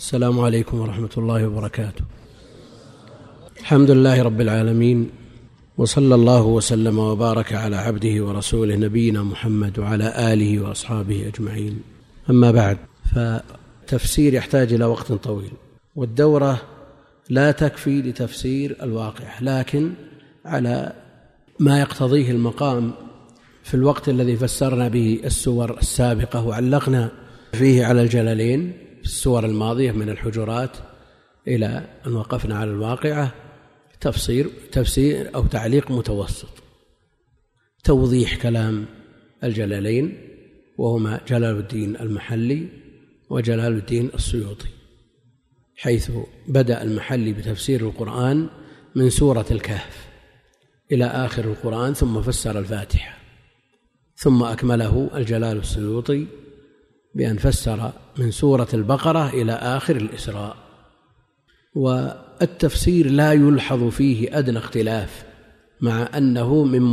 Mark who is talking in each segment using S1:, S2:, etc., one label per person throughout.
S1: السلام عليكم ورحمة الله وبركاته. الحمد لله رب العالمين، وصلى الله وسلم وبارك على عبده ورسوله نبينا محمد وعلى آله وأصحابه أجمعين. أما بعد، فتفسير يحتاج إلى وقت طويل، والدورة لا تكفي لتفسير الواقع، لكن على ما يقتضيه المقام في الوقت الذي فسرنا به السور السابقة وعلقنا فيه على الجلالين في السور الماضية من الحجرات إلى أن وقفنا على الواقعة، تفسير أو تعليق متوسط، توضيح كلام الجلالين وهما جلال الدين المحلي وجلال الدين السيوطي، حيث بدأ المحلي بتفسير القرآن من سورة الكهف إلى آخر القرآن، ثم فسر الفاتحة، ثم أكمله الجلال السيوطي بأن فسر من سورة البقرة إلى آخر الإسراء. والتفسير لا يلحظ فيه أدنى اختلاف، مع أنه من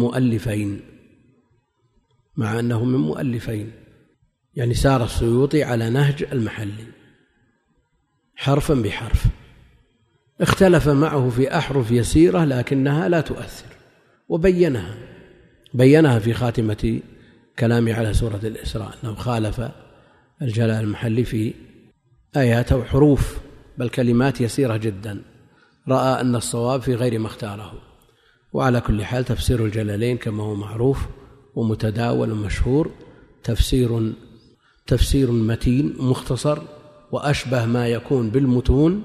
S1: مؤلفين، يعني سار السيوطي على نهج المحلي حرفا بحرف، اختلف معه في أحرف يسيرة لكنها لا تؤثر، وبينها في خاتمة كلامه على سورة الإسراء، أنه خالف الجلال المحلي في آيات وحروف، بل كلمات يسيرة جدا، رأى أن الصواب في غير ما اختاره. وعلى كل حال تفسير الجلالين كما هو معروف ومتداول ومشهور تفسير متين مختصر، وأشبه ما يكون بالمتون،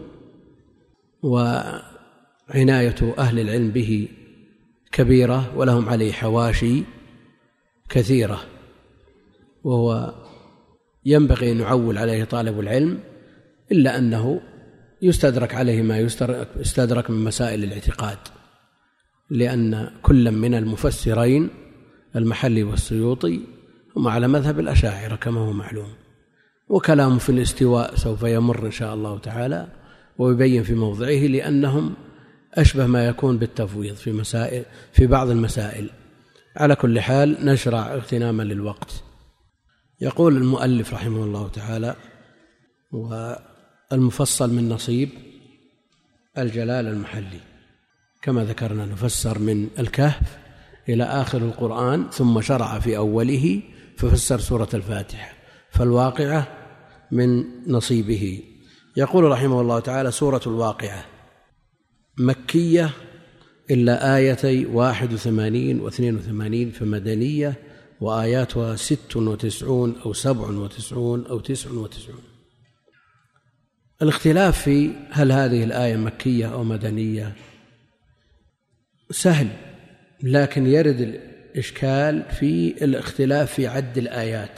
S1: وعناية أهل العلم به كبيرة، ولهم عليه حواشي كثيرة، وهو ينبغي أن يعول عليه طالب العلم، إلا أنه يستدرك عليه ما يستدرك من مسائل الاعتقاد، لأن كل من المفسرين المحلي والسيوطي هم على مذهب الأشاعرة كما هو معلوم، وكلامه في الاستواء سوف يمر إن شاء الله تعالى ويبين في موضعه، لأنهم أشبه ما يكون بالتفويض في بعض المسائل. على كل حال نشرع اغتناما للوقت. يقول المؤلف رحمه الله تعالى: والمفصل من نصيب الجلال المحلي، كما ذكرنا نفسر من الكهف إلى آخر القرآن، ثم شرع في أوله ففسر سورة الفاتحة، فالواقعة من نصيبه. يقول رحمه الله تعالى: سورة الواقعة مكية إلا آيتي 81 و82 فمدنية، وآياتها 96 أو 97 أو 99. الاختلاف في هل هذه الآية مكية أو مدنية سهل، لكن يرد الإشكال في الاختلاف في عد الآيات،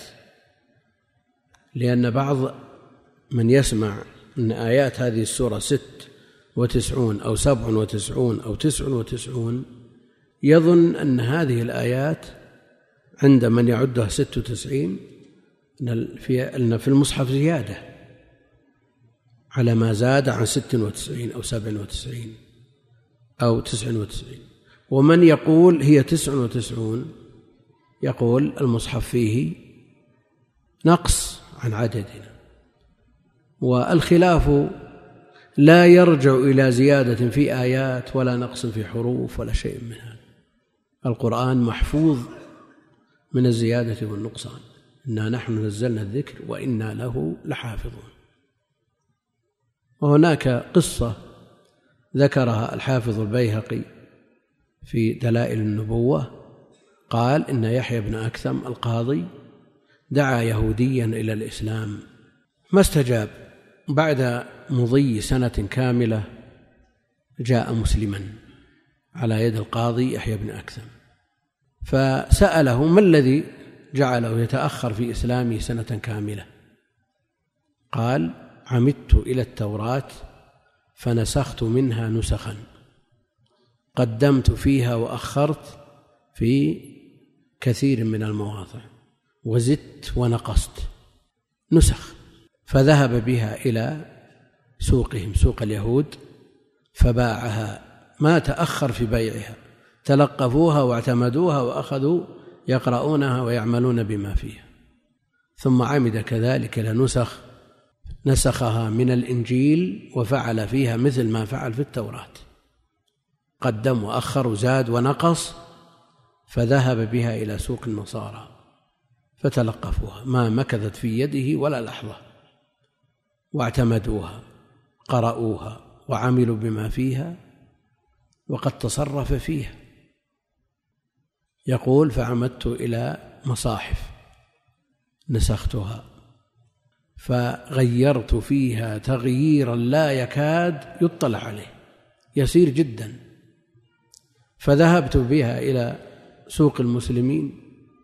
S1: لأن بعض من يسمع أن آيات هذه السورة 96 أو 97 أو 99 يظن أن هذه الآيات عند من يعدها 96 أن في المصحف زيادة على ما زاد عن 96 أو 97 أو 99، ومن يقول هي 99 يقول المصحف فيه نقص عن عددنا. والخلاف لا يرجع إلى زيادة في آيات ولا نقص في حروف ولا شيء من هذا. القرآن محفوظ من الزيادة والنقصان، إنا نحن نزلنا الذكر وإنا له لحافظون. وهناك قصة ذكرها الحافظ البيهقي في دلائل النبوة، قال إن يحيى بن أكثم القاضي دعا يهوديا إلى الإسلام ما استجاب، بعد مضي سنة كاملة جاء مسلما على يد القاضي يحيى بن أكثم، فسأله ما الذي جعله يتأخر في إسلامه سنة كاملة؟ قال: عمدت إلى التوراة فنسخت منها نسخا، قدمت فيها وأخرت في كثير من المواضع، وزدت ونقصت نسخ، فذهب بها إلى سوقهم، سوق اليهود، فباعها، ما تأخر في بيعها، تلقفوها واعتمدوها وأخذوا يقرؤونها ويعملون بما فيها. ثم عمد كذلك إلى نسخها من الإنجيل وفعل فيها مثل ما فعل في التوراة، قدم وأخر وزاد ونقص، فذهب بها إلى سوق النصارى فتلقفوها، ما مكثت في يده ولا لحظة، واعتمدوها، قرأوها وعملوا بما فيها، وقد تصرف فيها. يقول: فعمدت إلى مصاحف نسختها فغيرت فيها تغييرا لا يكاد يطلع عليه، يسير جدا، فذهبت بها إلى سوق المسلمين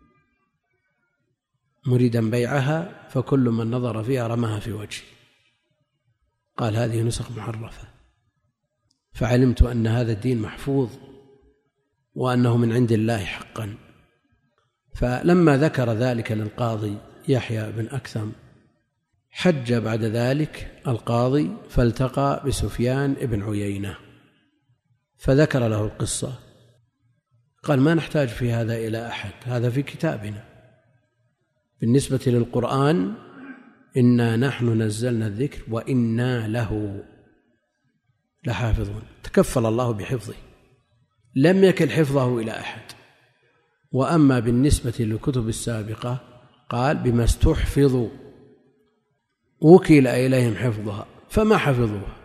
S1: مريدا بيعها، فكل من نظر فيها رماها في وجهي، قال: هذه نسخ محرفة. فعلمت أن هذا الدين محفوظ وأنه من عند الله حقا. فلما ذكر ذلك للقاضي يحيى بن أكثم، حج بعد ذلك القاضي فالتقى بسفيان بن عيينة فذكر له القصة، قال: ما نحتاج في هذا إلى أحد، هذا في كتابنا. بالنسبة للقرآن: إنا نحن نزلنا الذكر وإنا له لحافظون، تكفل الله بحفظه، لم يكل حفظه إلى أحد. وأما بالنسبة للكتب السابقة قال: بما استحفظوا وكل إليهم حفظها فما حفظوها.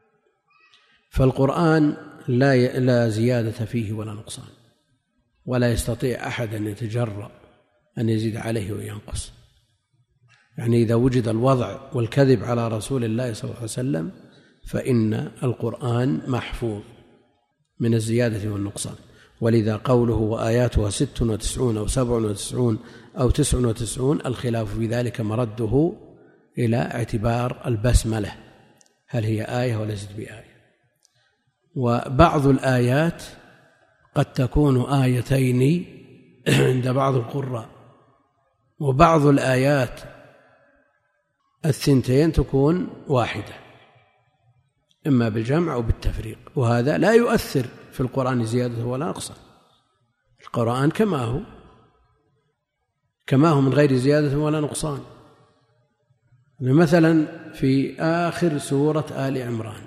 S1: فالقرآن لا زيادة فيه ولا نقصان، ولا يستطيع أحد أن يتجرأ أن يزيد عليه وينقص. يعني إذا وجد الوضع والكذب على رسول الله صلى الله عليه وسلم فإن القرآن محفوظ من الزيادة والنقصان. ولذا قوله: وآياتها 96 أو 97 أو 99، الخلاف في ذلك مرده إلى اعتبار البسملة، هل هي آية وليست بآية. وبعض الآيات قد تكون آيتين عند بعض القراء، وبعض الآيات الثنتين تكون واحدة، إما بالجمع أو بالتفريق، وهذا لا يؤثر في القرآن زيادة ولا نقصا. القرآن كما هو من غير زيادة ولا نقصان. مثلا في آخر سورة آل عمران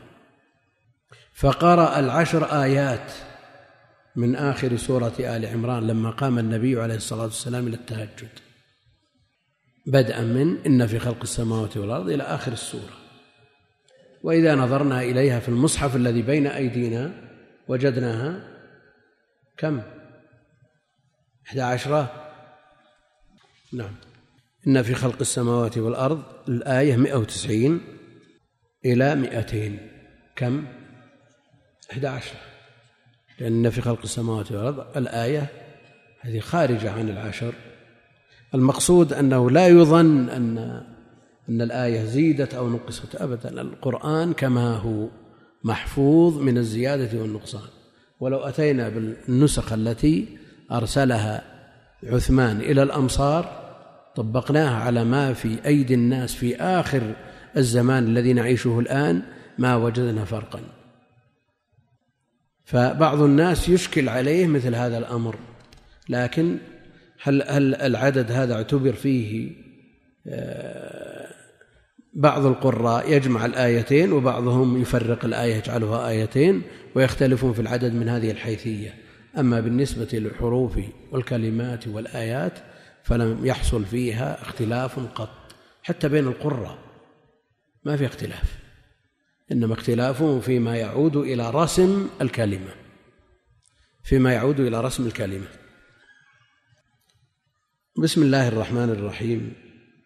S1: فقرأ 10 آيات من آخر سورة آل عمران لما قام النبي عليه الصلاة والسلام إلى التهجد، بدءا من إن في خلق السماوات والأرض إلى آخر السورة. وإذا نظرنا إليها في المصحف الذي بين أيدينا وجدناها كم؟ 11. نعم، إن في خلق السماوات والأرض الآية 190 إلى 200 كم؟ 11. لأن في خلق السماوات والأرض الآية هذه خارجة عن 10. المقصود أنه لا يظن أن الآية زيدت أو نقصت أبدا. القرآن كما هو محفوظ من الزيادة والنقصان. ولو أتينا بالنسخ التي أرسلها عثمان إلى الأمصار طبقناها على ما في أيدي الناس في آخر الزمان الذي نعيشه الآن ما وجدنا فرقا. فبعض الناس يشكل عليه مثل هذا الأمر، لكن هل العدد هذا اعتبر فيه؟ بعض القراء يجمع الآيتين وبعضهم يفرق الآية يجعلها آيتين ويختلفون في العدد من هذه الحيثية. أما بالنسبة للحروف والكلمات والآيات فلم يحصل فيها اختلاف قط، حتى بين القراء ما في اختلاف، إنما اختلافهم فيما يعود إلى رسم الكلمة. بسم الله الرحمن الرحيم.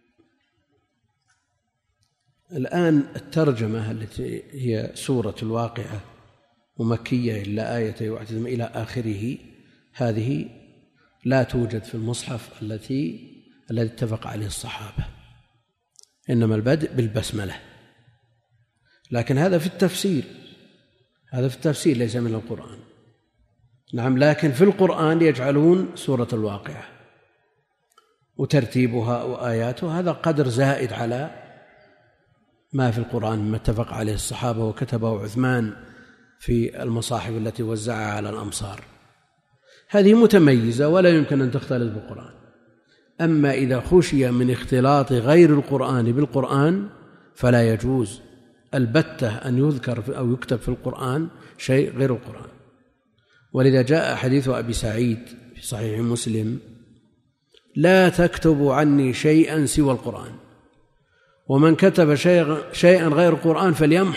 S1: الآن الترجمة التي هي سورة الواقعة ومكية إلا آية واحدة إلى آخره، هذه لا توجد في المصحف الذي اتفق عليه الصحابة، إنما البدء بالبسملة. لكن هذا في التفسير ليس من القرآن. نعم، لكن في القرآن يجعلون سورة الواقعة وترتيبها وآياتها هذا قدر زائد على ما في القرآن مما اتفق عليه الصحابة وكتبه عثمان في المصاحف التي وزعها على الأمصار. هذه متميزة ولا يمكن أن تختلط بالقرآن. أما إذا خشي من اختلاط غير القرآن بالقرآن فلا يجوز البتة أن يذكر أو يكتب في القرآن شيء غير القرآن. ولذا جاء حديث أبي سعيد في صحيح مسلم: لا تكتبوا عني شيئا سوى القرآن، ومن كتب شيئا غير القرآن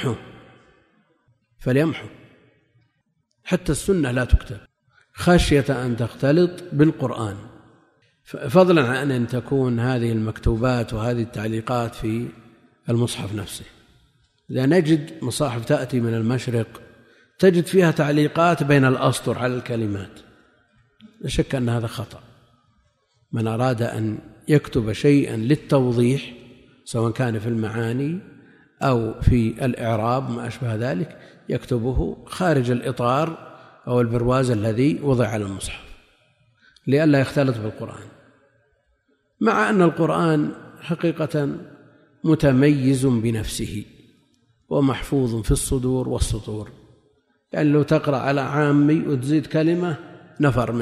S1: فليمحو. حتى السنة لا تكتب خشية أن تختلط بالقرآن، فضلا عن أن تكون هذه المكتوبات وهذه التعليقات في المصحف نفسه. إذا نجد مصاحف تأتي من المشرق تجد فيها تعليقات بين الأسطر على الكلمات، لا شك أن هذا خطأ. من أراد أن يكتب شيئا للتوضيح سواء كان في المعاني أو في الإعراب ما أشبه ذلك يكتبه خارج الإطار أو البرواز الذي وضع على المصحف لئلا يختلط بالقرآن، مع أن القرآن حقيقة متميز بنفسه ومحفوظ في الصدور والسطور. يعني لو تقرأ على عامي وتزيد كلمة نفر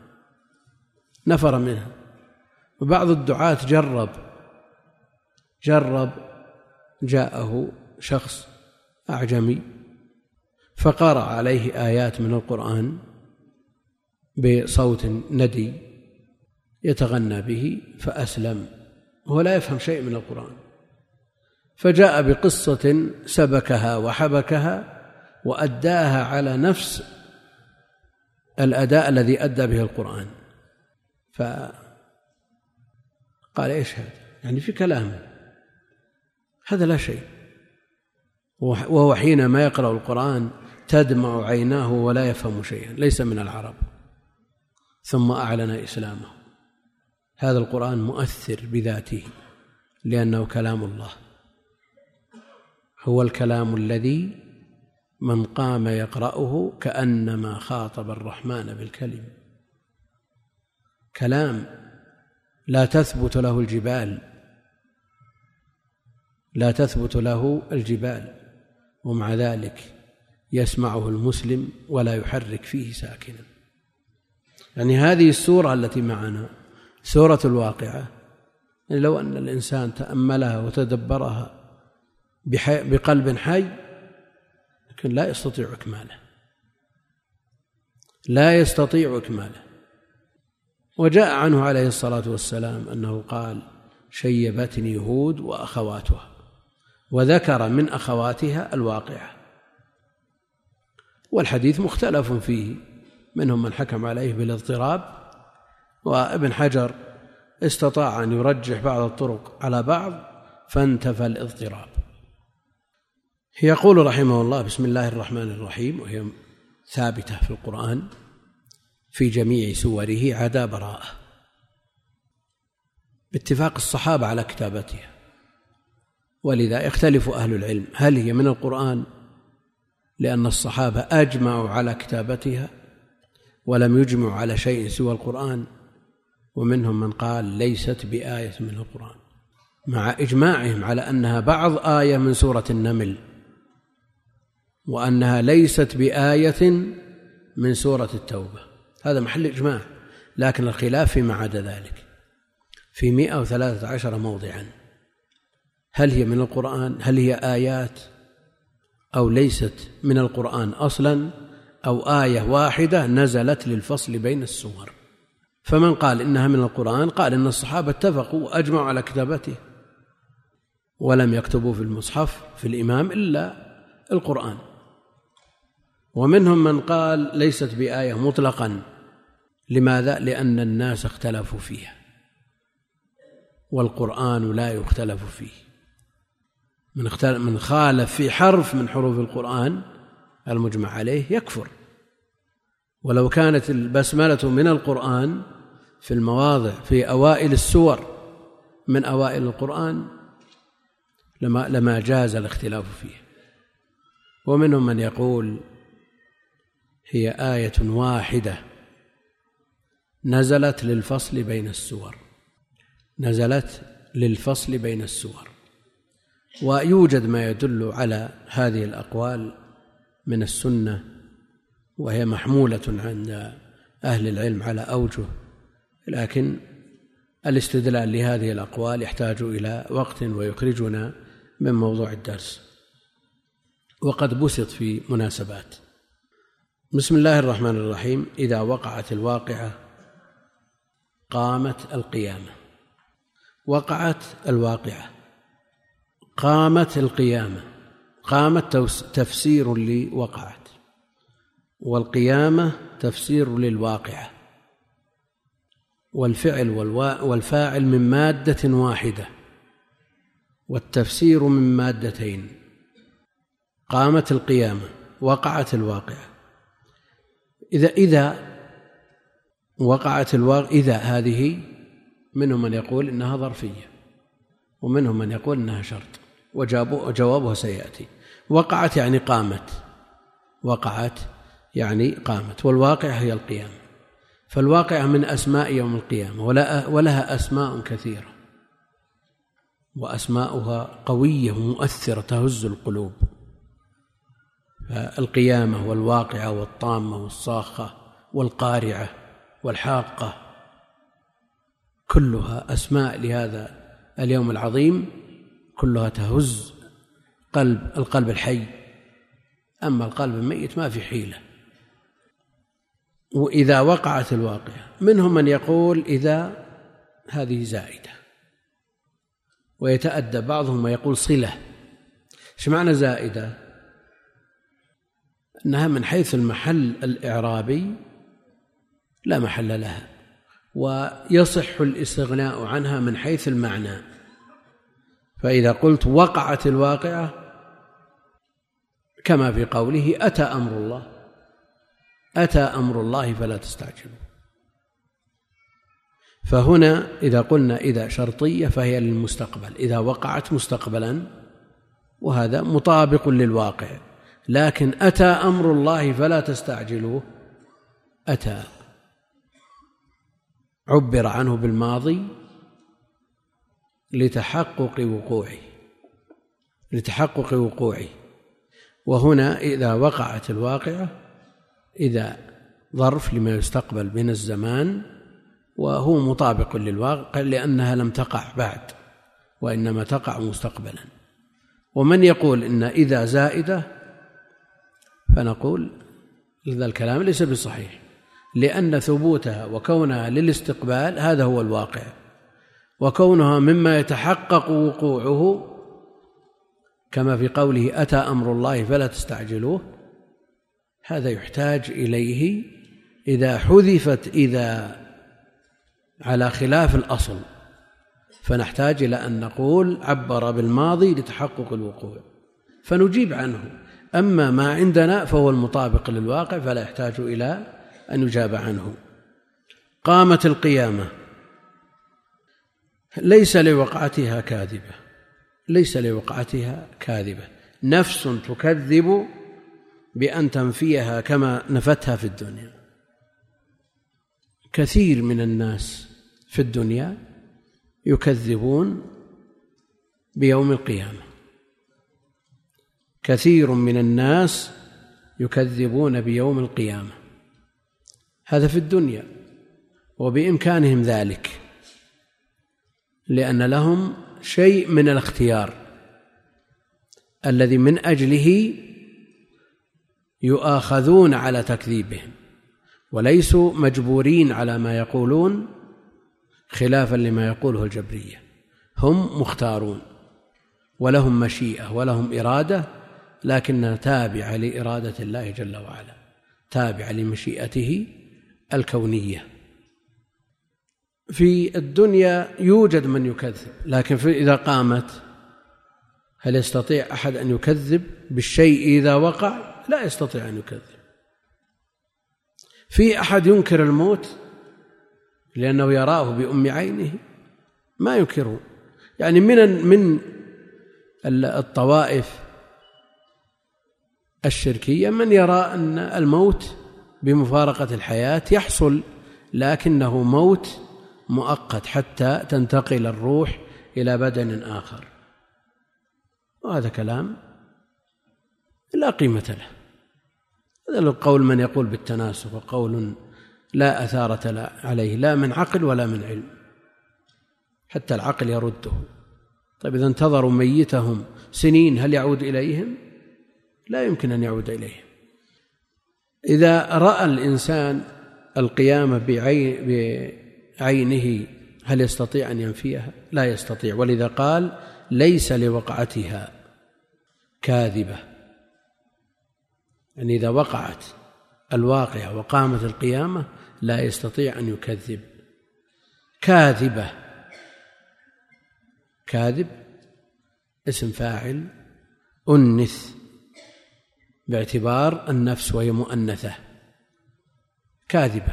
S1: منها. وبعض الدعاة جرب جاءه شخص أعجمي فقرأ عليه آيات من القرآن بصوت ندي يتغنى به فأسلم، هو لا يفهم شيء من القرآن، فجاء بقصة سبكها وحبكها وأداها على نفس الأداء الذي أدى به القرآن. فقال: إيش هذا؟ يعني في كلام هذا لا شيء. وهو حينما يقرأ القرآن تدمع عيناه ولا يفهم شيئا، ليس من العرب. ثم أعلن إسلامه. هذا القرآن مؤثر بذاته لأنه كلام الله، هو الكلام الذي من قام يقرأه كأنما خاطب الرحمن بالكلم. كلام لا تثبت له الجبال، ومع ذلك يسمعه المسلم ولا يحرك فيه ساكنا. يعني هذه السورة التي معنا سورة الواقعة، يعني لو أن الإنسان تأملها وتدبرها بقلب حي لكن لا يستطيع إكماله. وجاء عنه عليه الصلاة والسلام أنه قال: شيبتني هود وأخواتها، وذكر من أخواتها الواقعة. والحديث مختلف فيه، منهم من حكم عليه بالاضطراب، وابن حجر استطاع أن يرجح بعض الطرق على بعض فانتفى الاضطراب. يقول رحمه الله: بسم الله الرحمن الرحيم، وهي ثابتة في القرآن في جميع سوره عدا براءة، باتفاق الصحابة على كتابتها. ولذا يختلف أهل العلم هل هي من القرآن لأن الصحابة أجمعوا على كتابتها ولم يجمعوا على شيء سوى القرآن، ومنهم من قال ليست بآية من القرآن، مع إجماعهم على أنها بعض آية من سورة النمل، وأنها ليست بآية من سورة التوبة. هذا محل إجماع، لكن الخلاف فيما عدا ذلك في 113 موضعا، هل هي من القرآن، هل هي آيات أو ليست من القرآن أصلا، أو آية واحدة نزلت للفصل بين السور. فمن قال إنها من القرآن قال إن الصحابة اتفقوا وأجمعوا على كتابته، ولم يكتبوا في المصحف في الإمام إلا القرآن. ومنهم من قال ليست بآية مطلقا. لماذا؟ لأن الناس اختلفوا فيها، والقرآن لا يختلف فيه. من خالف في حرف من حروف القرآن المجمع عليه يكفر. ولو كانت البسملة من القرآن في المواضع في أوائل السور من أوائل القرآن لما جاز الاختلاف فيه. ومنهم من يقول هي آية واحدة نزلت للفصل بين السور. ويوجد ما يدل على هذه الأقوال من السنة، وهي محمولة عند أهل العلم على أوجه، لكن الاستدلال لهذه الأقوال يحتاج إلى وقت ويخرجنا من موضوع الدرس وقد بسط في مناسبات. بسم الله الرحمن الرحيم. إذا وقعت الواقعة قامت القيامة. وقعت الواقعة، قامت القيامة. قامت تفسير لوقعت، والقيامة تفسير للواقعة، والفعل والفاعل من مادة واحدة، والتفسير من مادتين. قامت القيامة، وقعت الواقعة. إذا وقعت الواقعة، إذا هذه منهم من يقول إنها ظرفية، ومنهم من يقول إنها شرط، وجوابها سيأتي. وقعت يعني قامت، وقعت يعني قامت، والواقعة هي القيامة. فالواقعة من أسماء يوم القيامة، ولها أسماء كثيرة، وأسماؤها قوية ومؤثرة تهز القلوب. فالقيامة والواقعة والطامة والصاخة والقارعة والحاقة كلها أسماء لهذا اليوم العظيم، كلها تهز القلب الحي. أما القلب الميت ما في حيلة. وإذا وقعت الواقعة، منهم من يقول إذا هذه زائدة، ويتأدب بعضهم ويقول صلة. إيش معنى زائدة؟ أنها من حيث المحل الإعرابي لا محل لها، ويصح الاستغناء عنها من حيث المعنى. فإذا قلت وقعت الواقعة كما في قوله أتى أمر الله، أتى أمر الله فلا تستعجلوا. فهنا إذا قلنا إذا شرطية فهي للمستقبل، إذا وقعت مستقبلا، وهذا مطابق للواقع. لكن أتى أمر الله فلا تستعجلوه، أتى عبر عنه بالماضي لتحقق وقوعه. وهنا إذا وقعت الواقعة، إذا ظرف لما يستقبل من الزمان، وهو مطابق للواقع لأنها لم تقع بعد، وإنما تقع مستقبلا. ومن يقول إن إذا زائدة، فنقول هذا الكلام ليس بصحيح، لأن ثبوتها وكونها للاستقبال هذا هو الواقع، وكونها مما يتحقق وقوعه كما في قوله أتى أمر الله فلا تستعجلوه، هذا يحتاج إليه إذا حذفت إذا على خلاف الأصل، فنحتاج إلى أن نقول عبر بالماضي لتحقق الوقوع، فنجيب عنه. أما ما عندنا فهو المطابق للواقع، فلا يحتاج إلى أن يجاب عنه. قامت القيامة ليس لوقعتها كاذبة، ليس لوقعتها كاذبة، نفس تكذب بأن تنفيها كما نفتها في الدنيا. كثير من الناس في الدنيا يكذبون بيوم القيامة، كثير من الناس يكذبون بيوم القيامة، هذا في الدنيا، وبإمكانهم ذلك، لأن لهم شيء من الاختيار الذي من أجله يؤاخذون على تكذيبهم، وليسوا مجبورين على ما يقولون خلافا لما يقوله الجبرية. هم مختارون ولهم مشيئة ولهم إرادة، لكنها تابعة لإرادة الله جل وعلا، تابعة لمشيئته الكونية. في الدنيا يوجد من يكذب، لكن إذا قامت هل يستطيع أحد أن يكذب بالشيء إذا وقع؟ لا يستطيع أن يكذب. في أحد ينكر الموت لأنه يراه بأم عينه؟ ما ينكره. يعني من الطوائف الشركية من يرى أن الموت بمفارقة الحياة يحصل، لكنه موت مؤقت حتى تنتقل الروح إلى بدن آخر، وهذا كلام لا قيمة له. هذا القول من يقول بالتناسخ، وقول لا أثارة عليه لا من عقل ولا من علم، حتى العقل يرده. طيب إذا انتظروا ميتهم سنين هل يعود إليهم؟ لا يمكن أن يعود إليهم. إذا رأى الإنسان القيامة بعينه هل يستطيع أن ينفيها؟ لا يستطيع، ولذا قال ليس لوقعتها كاذبة، يعني إذا وقعت الواقعة وقامت القيامة لا يستطيع أن يكذب. كاذبة، كاذب اسم فاعل أنث باعتبار النفس وهي مؤنثة، كاذبة.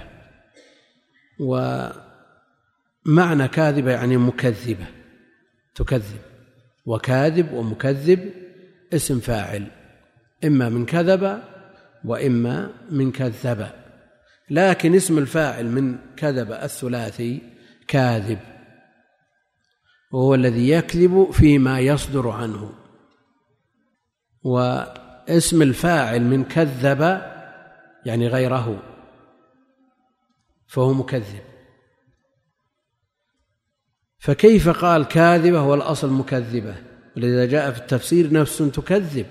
S1: ومعنى كاذبة يعني مكذبة، تكذب، وكاذب ومكذب اسم فاعل إما من كذب وإما من كذب، لكن اسم الفاعل من كذب الثلاثي كاذب، وهو الذي يكذب فيما يصدر عنه. واسم الفاعل من كذب يعني غيره، فهو مكذب. فكيف قال كاذبة والأصل مكذبة؟ ولذا جاء في التفسير نفس تكذب.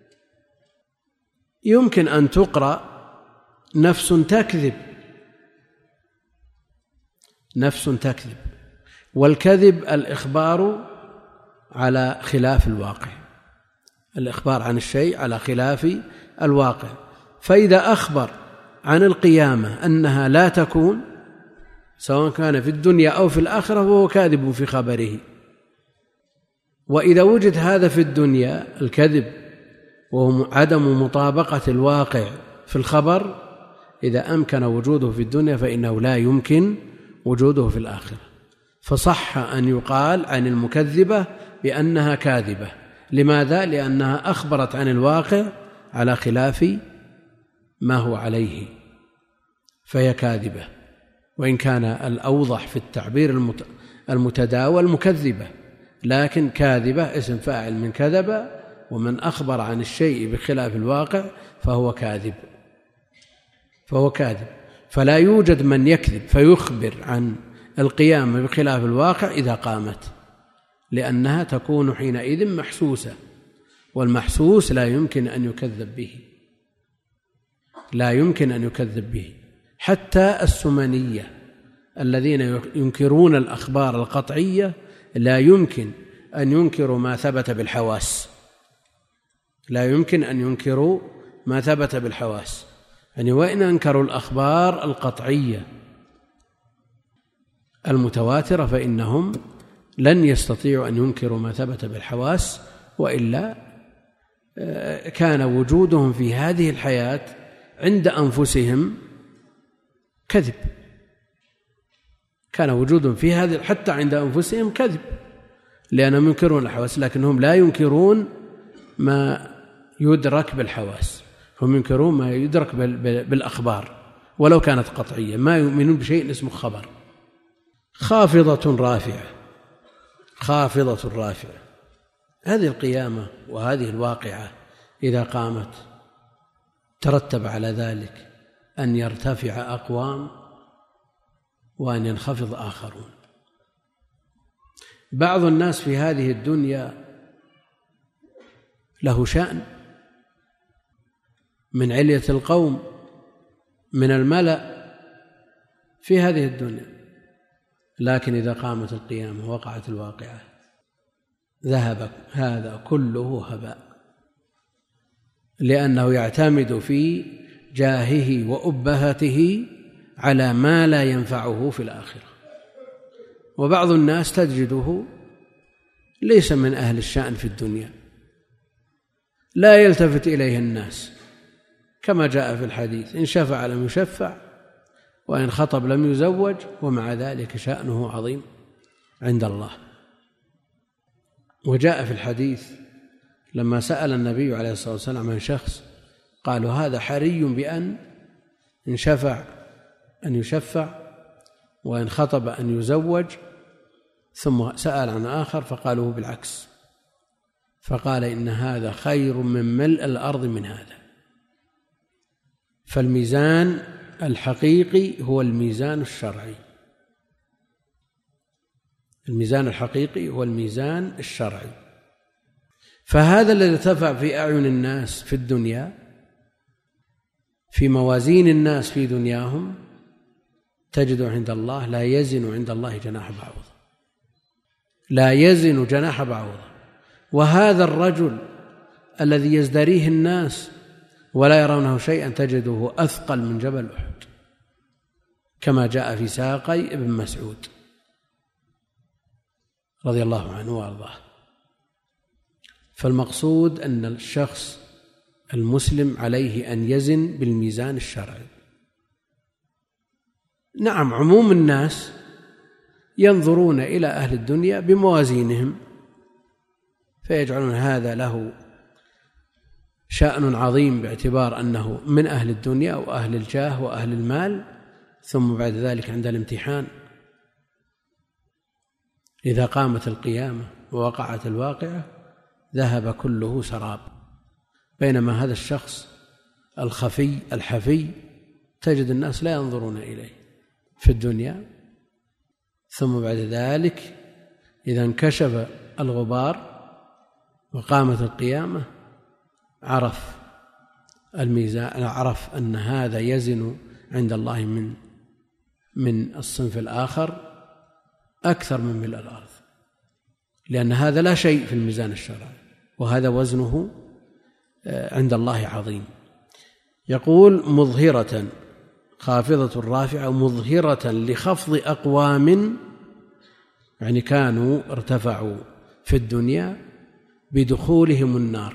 S1: يمكن أن تقرأ نفس تكذب، نفس تكذب، والكذب الإخبار على خلاف الواقع، الإخبار عن الشيء على خلاف الواقع. فإذا أخبر عن القيامة أنها لا تكون سواء كان في الدنيا أو في الآخرة فهو كاذب في خبره. وإذا وجد هذا في الدنيا الكذب وهو عدم مطابقة الواقع في الخبر، إذا أمكن وجوده في الدنيا فإنه لا يمكن وجوده في الآخرة. فصح أن يقال عن المكذبة بأنها كاذبة. لماذا؟ لأنها أخبرت عن الواقع على خلاف ما هو عليه، فهي كاذبة. وإن كان الأوضح في التعبير المتداول مكذبة، لكن كاذبة اسم فاعل من كذب، ومن أخبر عن الشيء بخلاف الواقع فهو كاذب، فهو كاذب. فلا يوجد من يكذب فيخبر عن القيامة بخلاف الواقع إذا قامت، لأنها تكون حينئذ محسوسة، والمحسوس لا يمكن أن يكذب به، لا يمكن أن يكذب به. حتى السمنية الذين ينكرون الأخبار القطعية لا يمكن أن ينكروا ما ثبت بالحواس، لا يمكن أن ينكروا ما ثبت بالحواس. يعني وإن أنكروا الأخبار القطعية المتواترة فإنهم لن يستطيعوا أن ينكروا ما ثبت بالحواس، وإلا كان وجودهم في هذه الحياة عند أنفسهم كذب، كان وجودهم في هذه حتى عند أنفسهم كذب، لأنهم ينكرون الحواس، لكنهم لا ينكرون ما يدرك بالحواس، هم ينكرون ما يدرك بالأخبار ولو كانت قطعية، ما يؤمنون بشيء اسمه خبر. خافضة رافعة، خافضة رافعة، هذه القيامة وهذه الواقعة إذا قامت ترتب على ذلك أن يرتفع أقوام وأن ينخفض آخرون. بعض الناس في هذه الدنيا له شأن من علية القوم، من الملأ في هذه الدنيا، لكن إذا قامت القيامة وقعت الواقعة ذهب هذا كله هباء، لأنه يعتمد في جاهه وأبهته على ما لا ينفعه في الآخرة. وبعض الناس تجده ليس من أهل الشأن في الدنيا، لا يلتفت إليه الناس، كما جاء في الحديث: إن شفع لم يشفع، وإن خطب لم يزوج، ومع ذلك شأنه عظيم عند الله. وجاء في الحديث لما سأل النبي عليه الصلاة والسلام عن شخص قالوا: هذا حري بأن إن شفع أن يشفع، وإن خطب أن يزوج. ثم سأل عن آخر فقالوا بالعكس، فقال: إن هذا خير من ملء الأرض من هذا. فالميزان الحقيقي هو الميزان الشرعي، الميزان الحقيقي هو الميزان الشرعي. فهذا الذي ارتفع في أعين الناس في الدنيا، في موازين الناس في دنياهم، تجد عند الله لا يزن عند الله جناح بعوضة، لا يزن جناح بعوضة. وهذا الرجل الذي يزدريه الناس ولا يرونه شيئا تجده أثقل من جبل أحد، كما جاء في ساقي ابن مسعود رضي الله عنه وارضاه. فالمقصود أن الشخص المسلم عليه أن يزن بالميزان الشرعي. نعم، عموم الناس ينظرون إلى أهل الدنيا بموازينهم، فيجعلون هذا له شأن عظيم باعتبار أنه من أهل الدنيا وأهل الجاه وأهل المال، ثم بعد ذلك عند الامتحان إذا قامت القيامة ووقعت الواقعة ذهب كله سراب. بينما هذا الشخص الخفي الحفي تجد الناس لا ينظرون إليه في الدنيا، ثم بعد ذلك إذا انكشف الغبار وقامت القيامة عرف الميزان، عرف أن هذا يزن عند الله من الصنف الآخر أكثر من ملء الأرض، لأن هذا لا شيء في الميزان الشرعي، وهذا وزنه عند الله عظيم. يقول مظهرة خافضة رافعة، مظهرة لخفض أقوام، يعني كانوا ارتفعوا في الدنيا بدخولهم النار،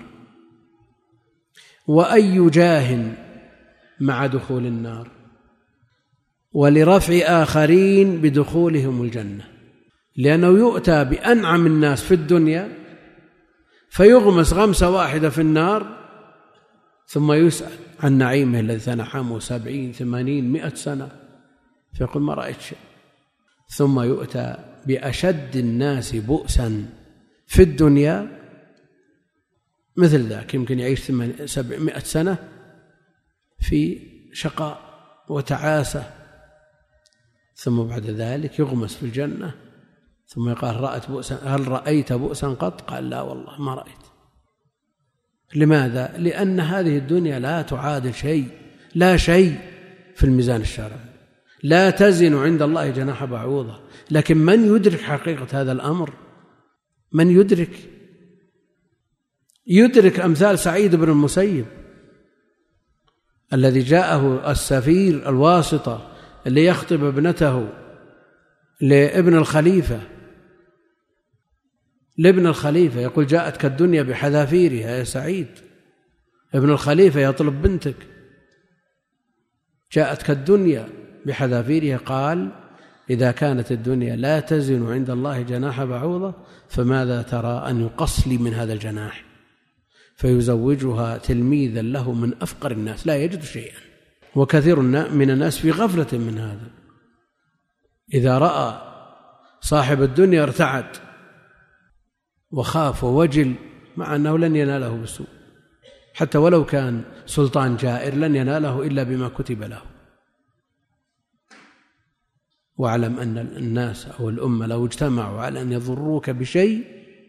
S1: وأي جاه مع دخول النار، ولرفع آخرين بدخولهم الجنة، لأنه يؤتى بأنعم الناس في الدنيا فيغمس غمسة واحدة في النار، ثم يسأل عن نعيمه الذي تنعمه 70 80 100 سنة، فيقول ما رأيت شيء. ثم يؤتى بأشد الناس بؤسا في الدنيا مثل ذاك، يمكن يعيش 700 سنة في شقاء وتعاسة، ثم بعد ذلك يغمس في الجنة، ثم يقال هل رأيت بؤسا قط؟ قال لا والله ما رأيت. لماذا؟ لأن هذه الدنيا لا تعادل شيء، لا شيء في الميزان الشرعي، لا تزن عند الله جناح بعوضة. لكن من يدرك حقيقة هذا الأمر؟ من يدرك أمثال سعيد بن المسيب الذي جاءه السفير الواسطة اللي يخطب ابنته لابن الخليفة، يقول جاءتك الدنيا بحذافيرها يا سعيد، ابن الخليفة يطلب بنتك، جاءتك الدنيا بحذافيرها. قال إذا كانت الدنيا لا تزن عند الله جناح بعوضة فماذا ترى أن يقص لي من هذا الجناح؟ فيزوجها تلميذا له من أفقر الناس لا يجد شيئا. وكثير من الناس في غفلة من هذا، إذا رأى صاحب الدنيا ارتعد وخاف ووجل، مع أنه لن يناله بسوء، حتى ولو كان سلطان جائر لن يناله إلا بما كتب له. واعلم أن الناس أو الأمة لو اجتمعوا على أن يضروك بشيء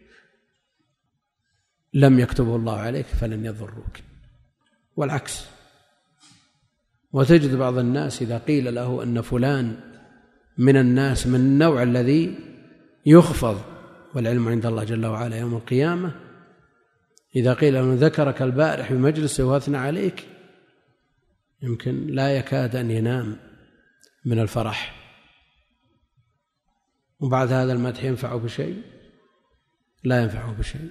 S1: لم يكتبه الله عليك فلن يضروك، والعكس. وتجد بعض الناس إذا قيل له أن فلان من الناس من النوع الذي يخفض والعلم عند الله جل وعلا يوم القيامة، إذا قيل له ذكرك البارح بمجلسه وأثنى عليك يمكن لا يكاد أن ينام من الفرح، وبعد هذا المدح ينفعه بشيء؟ لا ينفعه بشيء.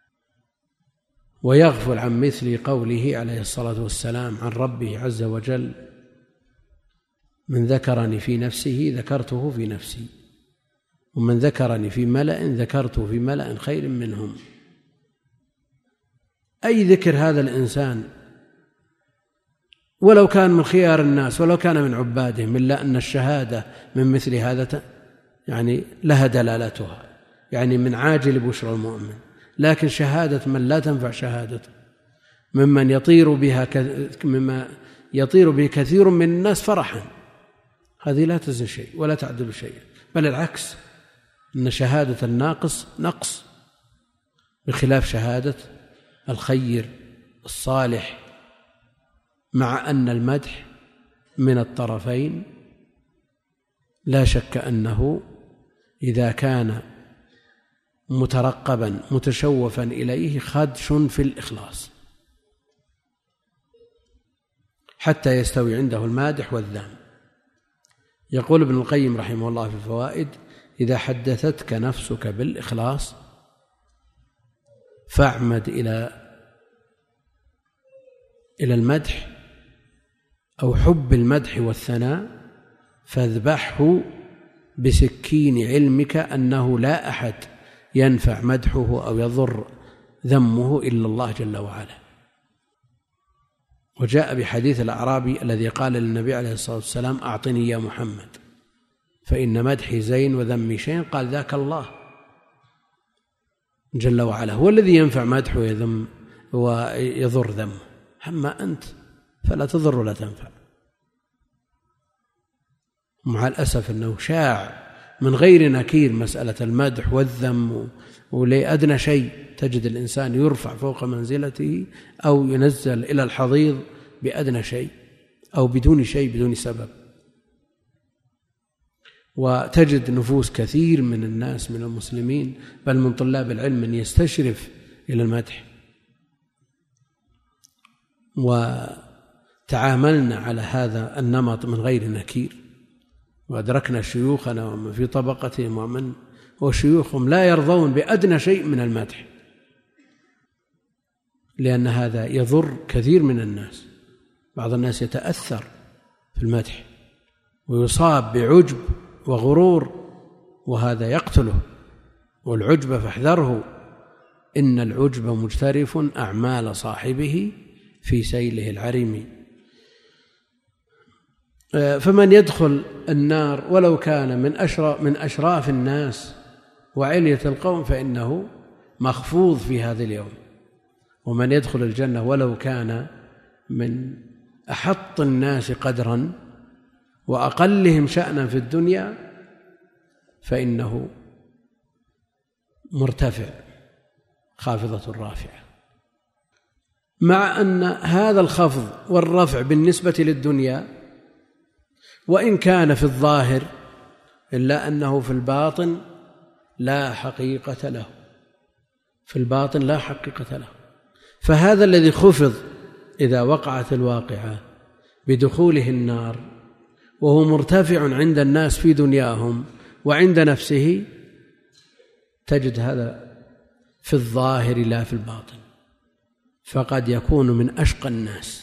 S1: ويغفل عن مثل قوله عليه الصلاة والسلام عن ربه عز وجل: من ذكرني في نفسه ذكرته في نفسي، ومن ذكرني في ملأ ذكرته في ملأ خير منهم. أي ذكر هذا الإنسان ولو كان من خيار الناس ولو كان من عبادهم، إلا أن الشهادة من مثل هذا يعني لها دلالتها، يعني من عاجل بشرى المؤمن. لكن شهادة من لا تنفع شهادته، مما يطير به كثير من الناس فرحا، هذه لا تزن شيء ولا تعدل شيء، بل العكس، أن شهادة الناقص نقص، بخلاف شهادة الخير الصالح، مع أن المدح من الطرفين لا شك أنه إذا كان مترقبا متشوفا إليه خدش في الإخلاص حتى يستوي عنده المادح والذام. يقول ابن القيم رحمه الله في الفوائد: إذا حدثتك نفسك بالإخلاص فاعمد إلى المدح أو حب المدح والثناء، فاذبحه بسكين علمك أنه لا أحد ينفع مدحه أو يضر ذمه إلا الله جل وعلا. وجاء بحديث الأعرابي الذي قال للنبي عليه الصلاة والسلام: أعطني يا محمد فإن مدحي زين وذمي شين. قال: ذاك الله جل وعلا هو الذي ينفع مدحه ويذم ويضر ذمه، أما أنت فلا تضر ولا تنفع. مع الأسف أنه شاع من غير نكير مسألة المدح والذم، ولأدنى شيء تجد الإنسان يرفع فوق منزلته أو ينزل إلى الحضيض بأدنى شيء أو بدون شيء، بدون سبب. وتجد نفوس كثير من الناس من المسلمين بل من طلاب العلم من يستشرف إلى المدح. وتعاملنا على هذا النمط من غير نكير، وأدركنا شيوخنا ومن في طبقتهم ومن وشيوخهم لا يرضون بأدنى شيء من المدح، لأن هذا يضر كثير من الناس. بعض الناس يتأثر في المدح ويصاب بعجب وغرور، وهذا يقتله. والعجب فاحذره، إن العجب مجترف أعمال صاحبه في سيله العريم. فمن يدخل النار ولو كان من أشراف الناس وعلية القوم فإنه مخفوض في هذا اليوم، ومن يدخل الجنة ولو كان من أحط الناس قدرا وأقلهم شأنا في الدنيا فإنه مرتفع خافضة رافعة. مع أن هذا الخفض والرفع بالنسبة للدنيا وإن كان في الظاهر إلا أنه في الباطن لا حقيقة له، في الباطن لا حقيقة له. فهذا الذي خفض إذا وقعت الواقعة بدخوله النار وهو مرتفع عند الناس في دنياهم وعند نفسه، تجد هذا في الظاهر لا في الباطن، فقد يكون من أشقى الناس،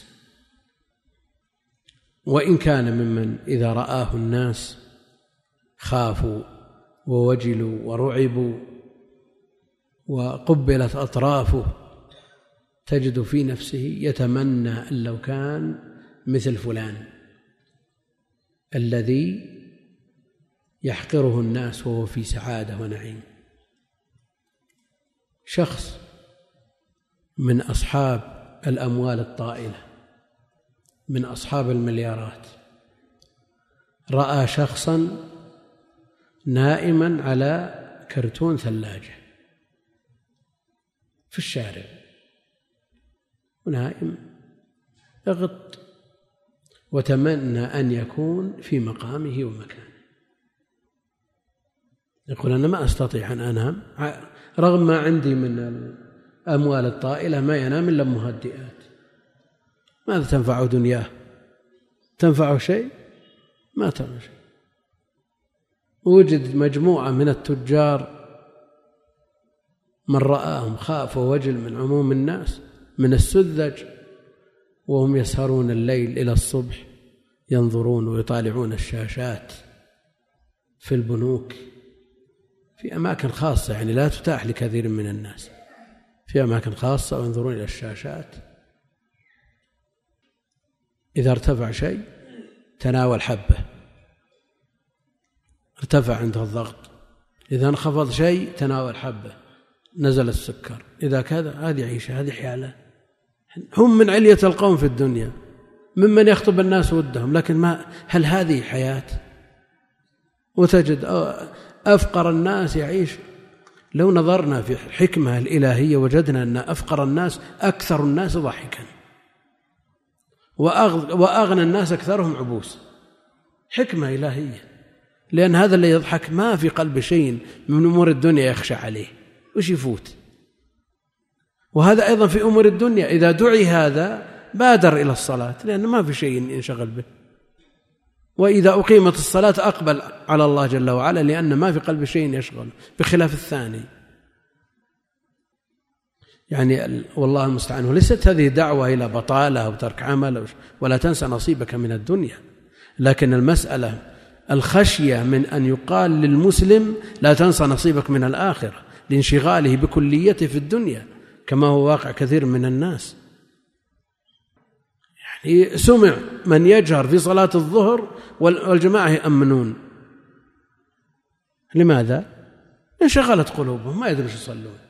S1: وإن كان ممن إذا رآه الناس خافوا ووجلوا ورعبوا وقبلت أطرافه، تجد في نفسه يتمنى أن لو كان مثل فلان الذي يحقره الناس وهو في سعادة ونعيم. شخص من أصحاب الأموال الطائلة، من أصحاب المليارات، رأى شخصا نائما على كرتون ثلاجة في الشارع، ونائم يغط، وتمنى أن يكون في مقامه ومكانه. يقول: أنا ما أستطيع أن أنام رغم ما عندي من الأموال الطائلة، ما ينام إلا مهدئات. ماذا تنفع دنياه؟ تنفع شيء؟ ما تنفع شيء. وجد مجموعة من التجار من رآهم خاف ووجل من عموم الناس من السذج، وهم يسهرون الليل إلى الصبح ينظرون ويطالعون الشاشات في البنوك في أماكن خاصة، يعني لا تتاح لكثير من الناس، في أماكن خاصة وينظرون إلى الشاشات. إذا ارتفع شيء تناول حبة، ارتفع عنده الضغط. إذا انخفض شيء تناول حبة، نزل السكر. إذا كذا، هذه عيشة، هذه حيالة. هم من علية القوم في الدنيا، ممن يخطب الناس ودهم، لكن هل هذه حياة؟ وتجد أفقر الناس يعيش. لو نظرنا في الحكمة الإلهية وجدنا أن أفقر الناس أكثر الناس ضحكا، وأغنى الناس أكثرهم عبوس. حكمة إلهية، لأن هذا اللي يضحك ما في قلب شيء من أمور الدنيا يخشى عليه، وش يفوت. وهذا أيضا في أمور الدنيا، إذا دعي هذا بادر إلى الصلاة لأن ما في شيء ينشغل به، وإذا أقيمت الصلاة أقبل على الله جل وعلا لأن ما في قلب شيء يشغل، بخلاف الثاني. يعني والله المستعان. وليست هذه دعوة إلى بطالة أو ترك عمل ولا تنسى نصيبك من الدنيا، لكن المسألة الخشية من أن يقال للمسلم لا تنسى نصيبك من الآخرة لانشغاله بكليته في الدنيا، كما هو واقع كثير من الناس. يعني سمع من يجهر في صلاة الظهر والجماعة يأمنون. لماذا؟ انشغلت قلوبهم، ما يدري ايش يصلون.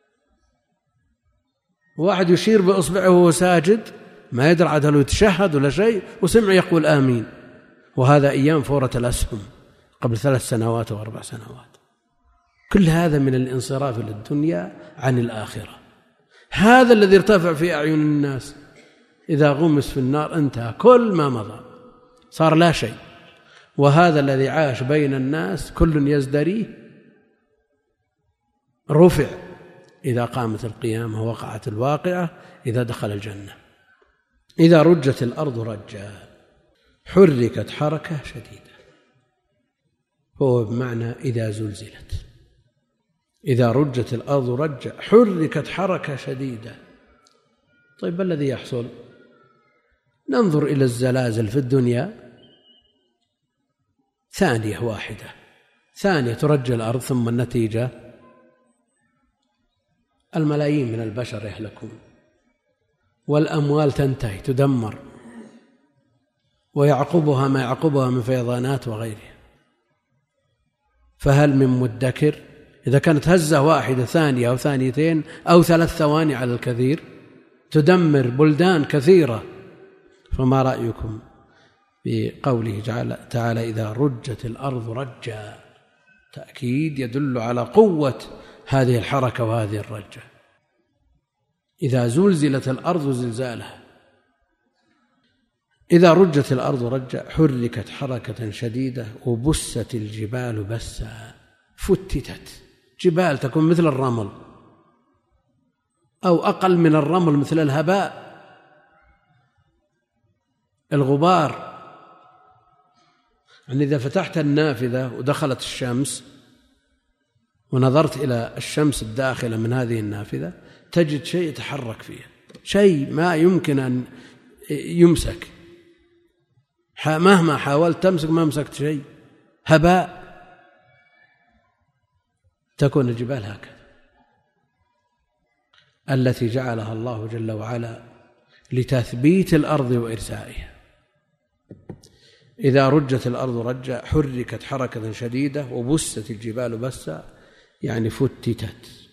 S1: واحد يشير بإصبعه وهو ساجد ما يدري عاد هل يتشهد ولا شيء، وسمع يقول آمين. وهذا أيام فورة الأسهم قبل 3 سنوات و4 سنوات. كل هذا من الانصراف للدنيا عن الآخرة. هذا الذي ارتفع في أعين الناس، إذا غمس في النار انتهى كل ما مضى، صار لا شيء. وهذا الذي عاش بين الناس كل يزدريه رفع إذا قامت القيامة ووقعت الواقعة، إذا دخل الجنة. إذا رجت الأرض رجا حركت حركة شديدة، هو بمعنى إذا زلزلت. إذا رجت الأرض رجا حركت حركة شديدة. طيب ما الذي يحصل؟ ننظر إلى الزلازل في الدنيا، ثانية واحدة، ثانية ترجى الأرض، ثم النتيجة الملايين من البشر يهلكون، والأموال تنتهي تدمر، ويعقبها ما يعقبها من فيضانات وغيرها. فهل من مدكر؟ إذا كانت هزة واحدة، ثانية أو ثانيتين أو 3 ثواني على الكثير، تدمر بلدان كثيرة، فما رأيكم بقوله تعالى إذا رجت الأرض رجا؟ تأكيد يدل على قوة هذه الحركة وهذه الرجة. إذا زلزلت الأرض زلزالها. إذا رجت الأرض رجا حركت حركة شديدة وبست الجبال بسا. فتتت جبال تكون مثل الرمل أو أقل من الرمل، مثل الهباء، الغبار. يعني إذا فتحت النافذة ودخلت الشمس ونظرت إلى الشمس الداخلة من هذه النافذة، تجد شيء يتحرك فيها، شيء ما يمكن أن يمسك، مهما حاولت تمسك ما مسكت شيء، هباء. تكون الجبال هكذا التي جعلها الله جل وعلا لتثبيت الأرض وإرسائها. إذا رجت الأرض رجا حركت حركة شديدة وبست الجبال بسا، يعني فتتت.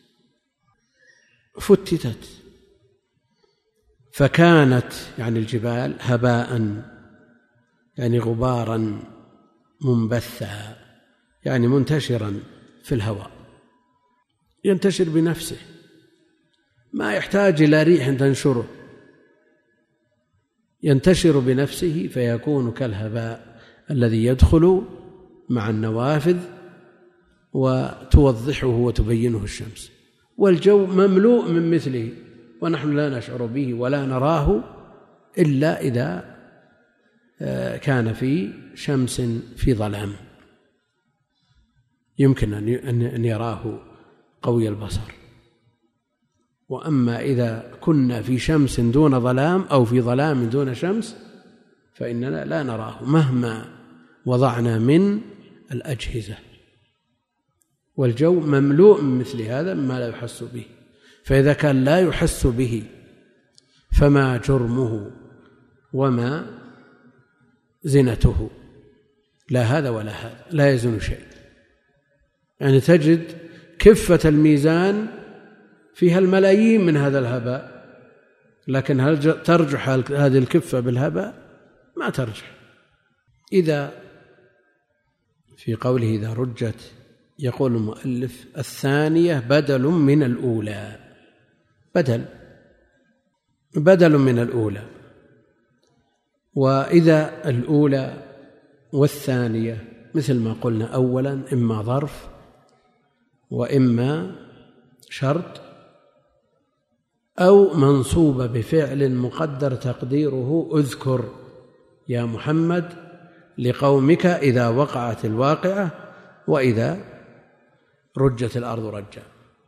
S1: فكانت يعني الجبال هباء، يعني غبارا منبثا، يعني منتشرا في الهواء، ينتشر بنفسه، ما يحتاج إلى ريح تنشره، ينتشر بنفسه فيكون كالهباء الذي يدخل مع النوافذ وتوضحه وتبينه الشمس. والجو مملوء من مثله ونحن لا نشعر به ولا نراه إلا إذا كان في شمس في ظلام، يمكن أن يراه قوي البصر. وأما إذا كنا في شمس دون ظلام أو في ظلام دون شمس فإننا لا نراه مهما وضعنا من الأجهزة. والجو مملوء من مثل هذا ما لا يحس به. فإذا كان لا يحس به فما جرمه وما زنته؟ لا هذا ولا هذا، لا يزن شيء. يعني تجد كفة الميزان فيها الملايين من هذا الهباء، لكن هل ترجح هذه الكفة بالهباء؟ ما ترجح. إذا في قوله إذا رجت يقول المؤلف: الثانية بدل من الأولى، بدل من الأولى. وإذا الأولى والثانية مثل ما قلنا أولا إما ظرف وإما شرط أو منصوبة بفعل مقدر تقديره اذكر يا محمد لقومك إذا وقعت الواقعة وإذا رجت الأرض رجا.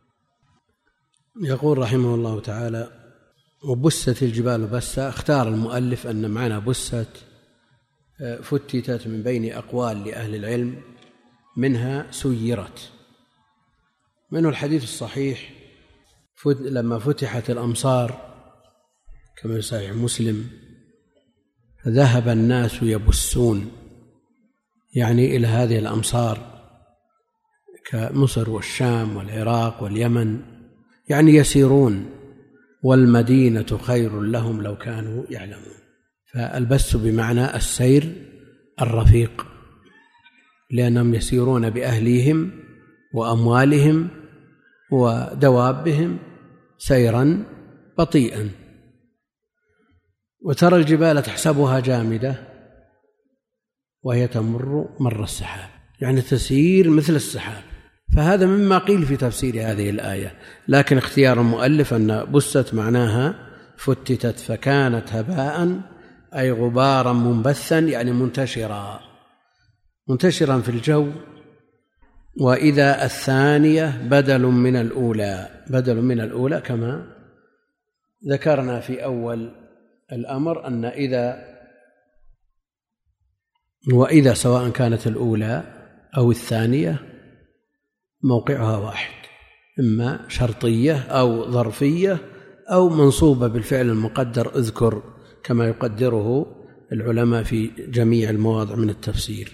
S1: يقول رحمه الله تعالى: وبست الجبال بسا. اختار المؤلف أن معنى بست فتتت من بين أقوال لأهل العلم، منها سيرت، منه الحديث الصحيح لما فتحت الأمصار كما في صحيح مسلم: ذهب الناس يبسون، يعني إلى هذه الأمصار كمصر والشام والعراق واليمن، يعني يسيرون، والمدينة خير لهم لو كانوا يعلمون. فالبس بمعنى السير الرفيق، لأنهم يسيرون بأهليهم وأموالهم ودوابهم سيرا بطيئا. وترى الجبال تحسبها جامدة وهي تمر مر السحاب، يعني تسير مثل السحاب. فهذا مما قيل في تفسير هذه الآية، لكن اختيار المؤلف أن بست معناها فتتت، فكانت هباء أي غبارا منبثا، يعني منتشرا في الجو. وإذا الثانية بدل من الأولى كما ذكرنا في أول الأمر أن وإذا سواء كانت الأولى أو الثانية موقعها واحد، إما شرطية أو ظرفية أو منصوبة بالفعل المقدر اذكر، كما يقدره العلماء في جميع المواضع من التفسير.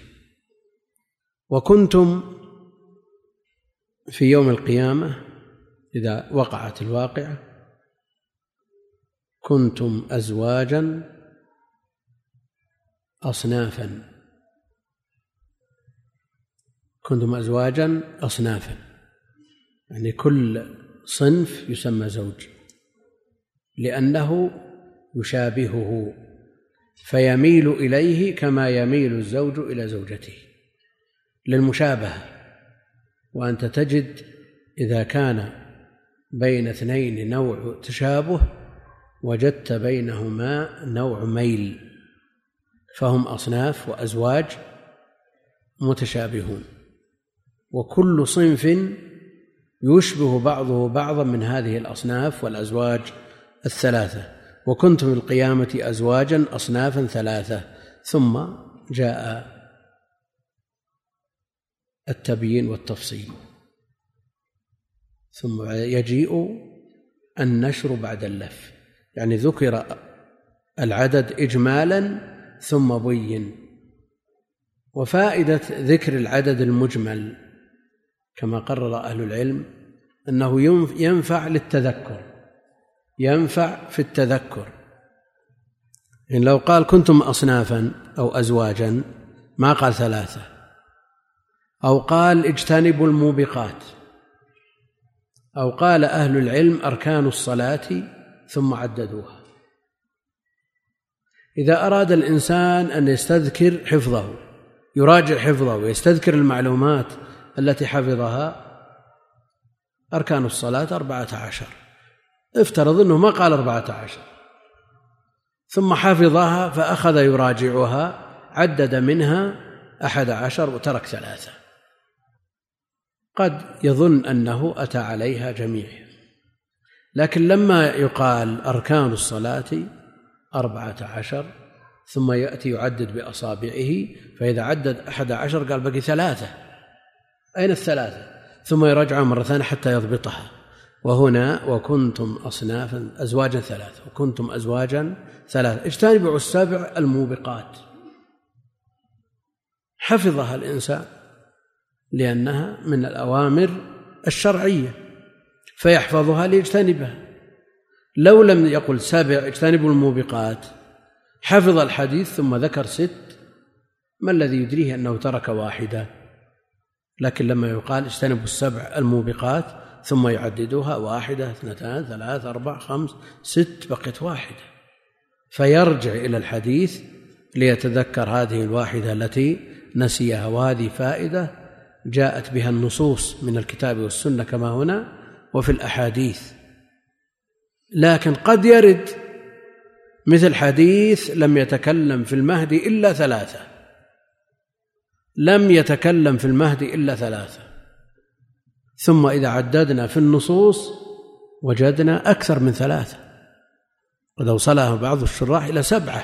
S1: وكنتم في يوم القيامة إذا وقعت الواقعة كنتم أزواجا أصنافا، يعني كل صنف يسمى زوج، لأنه يشابهه فيميل إليه كما يميل الزوج إلى زوجته للمشابهة. وأنت تجد إذا كان بين اثنين نوع تشابه وجدت بينهما نوع ميل، فهم أصناف وأزواج متشابهون، وكل صنف يشبه بعضه بعضا من هذه الأصناف والأزواج الثلاثة. وكنتم القيامة أزواجا أصنافا ثلاثة، ثم جاء التبيين والتفصيل، ثم يجيء النشر بعد اللف، يعني ذكر العدد إجمالا ثم بين. وفائدة ذكر العدد المجمل كما قرر أهل العلم أنه ينفع للتذكر، ينفع في التذكر. إن لو قال كنتم أصنافا أو أزواجا ما قال ثلاثة، أو قال اجتنبوا الموبقات، أو قال أهل العلم أركان الصلاة ثم عددوها. إذا أراد الإنسان أن يستذكر حفظه، يراجع حفظه ويستذكر المعلومات التي حفظها، أركان الصلاة 14، افترض أنه ما قال 14 ثم حفظها فأخذ يراجعها، عدد منها 11 وترك 3، قد يظن أنه أتى عليها جميعها. لكن لما يقال أركان الصلاة 14 ثم يأتي يعدد بأصابعه، فإذا عدد 11 قال بقي 3، أين 3؟ ثم يرجع مرة ثانية حتى يضبطها. وهنا وكنتم أزواجا 3، وكنتم أزواجا 3، اجتنبوا السبع الموبقات. حفظها الإنسان لأنها من الأوامر الشرعية فيحفظها ليجتنبها. لو لم يقل 7 اجتنبوا الموبقات، حفظ الحديث ثم ذكر 6، ما الذي يدريه أنه ترك واحدة؟ لكن لما يقال اجتنبوا 7 الموبقات ثم يعددوها 1 2 3 4 5 6 بقيت 1، فيرجع إلى الحديث ليتذكر هذه الواحدة التي نسيها. وهذه فائدة جاءت بها النصوص من الكتاب والسنة كما هنا وفي الأحاديث. لكن قد يرد مثل حديث لم يتكلم في المهد إلا 3، لم يتكلم في المهد إلا 3، ثم إذا عددنا في النصوص وجدنا أكثر من 3، قد أوصلها بعض الشراح إلى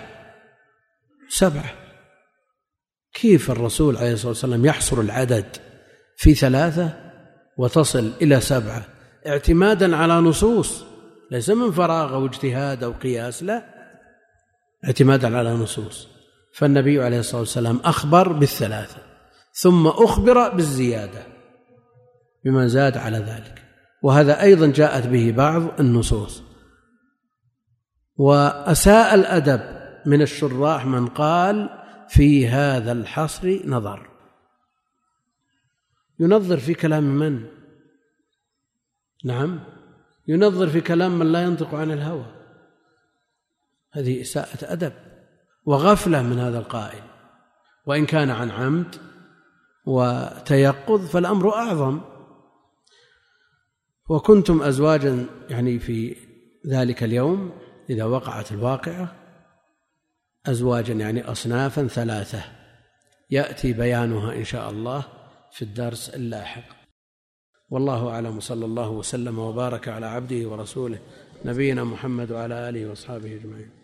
S1: 7. كيف الرسول عليه الصلاة والسلام يحصر العدد في 3 وتصل إلى 7؟ اعتمادا على نصوص، ليس من فراغ أو اجتهاد أو قياس، لا، اعتمادا على نصوص. فالنبي عليه الصلاة والسلام أخبر بال3 ثم أخبر بالزيادة بما زاد على ذلك، وهذا أيضا جاءت به بعض النصوص. وأساء الأدب من الشراح من قال في هذا الحصر نظر. ينظر في كلام من؟ نعم، ينظر في كلام من لا ينطق عن الهوى. هذه إساءة أدب وغفلة من هذا القائل، وإن كان عن عمد وتيقظ فالأمر أعظم. وكنتم أزواجا يعني في ذلك اليوم إذا وقعت الواقعة أزواجا يعني أصنافا 3، يأتي بيانها إن شاء الله في الدرس اللاحق. والله أعلم، صلى الله وسلم وبارك على عبده ورسوله نبينا محمد وعلى آله وأصحابه أجمعين.